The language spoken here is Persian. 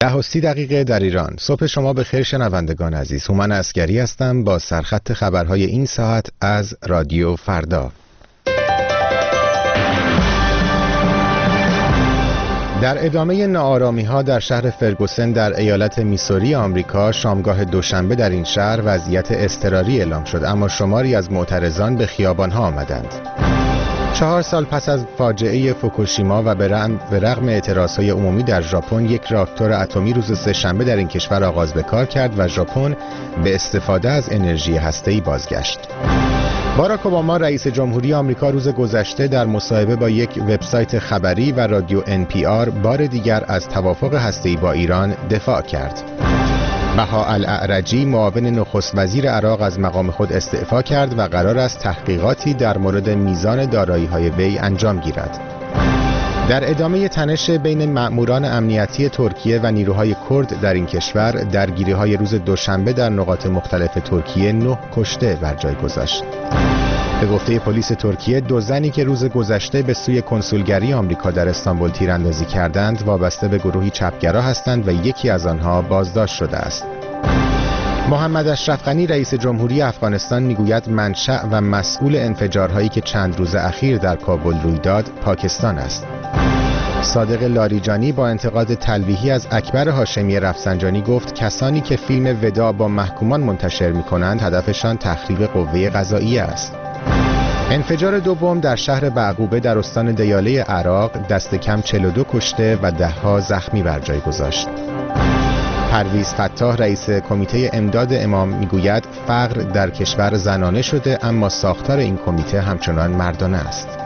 10:30 در ایران. صبح شما بخیر شنوندگان عزیز. هومن عسگری هستم با سرخط خبرهای این ساعت از رادیو فردا. در ادامه ناآرامی‌ها در شهر فرگوسن در ایالت میسوری آمریکا، شامگاه دوشنبه در این شهر وضعیت اضطراری اعلام شد، اما شماری از معترضان به خیابان‌ها آمدند. 4 سال پس از فاجعه فوکوشیما و به رغم اعتراضهای عمومی در ژاپن، یک راکتور اتمی روز سه‌شنبه در این کشور آغاز به کار کرد و ژاپن به استفاده از انرژی هسته‌ای بازگشت. باراک اوباما رئیس جمهوری آمریکا روز گذشته در مصاحبه با یک وبسایت خبری و رادیو NPR بار دیگر از توافق هسته‌ای با ایران دفاع کرد. بها الاعرجی معاون نخست وزیر عراق از مقام خود استعفا کرد و قرار است تحقیقاتی در مورد میزان دارایی‌های وی انجام گیرد. در ادامه تنش بین مأموران امنیتی ترکیه و نیروهای کرد در این کشور، درگیری‌های روز دوشنبه در نقاط مختلف ترکیه 9 کشته بر جای گذاشت. به گفته پلیس ترکیه، 2 زنی که روز گذشته به سوی کنسولگری آمریکا در استانبول تیراندازی کردند، وابسته به گروهی چپگرا هستند و یکی از آنها بازداشت شده است. محمد اشرف غنی رئیس جمهوری افغانستان میگوید منشأ و مسئول انفجارهایی که چند روز اخیر در کابل روی داد پاکستان است. صادق لاریجانی با انتقاد تلویحی از اکبر هاشمی رفسنجانی گفت کسانی که فیلم وداع با محکومان منتشر می‌کنند هدفشان تخریب قوه قضاییه است. انفجار دوم در شهر بعقوبه در استان دیاله عراق دست کم 42 کشته و ده‌ها زخمی بر جای گذاشت. پرویز فتاح رئیس کمیته امداد امام میگوید فقر در کشور زنانه شده، اما ساختار این کمیته همچنان مردانه است.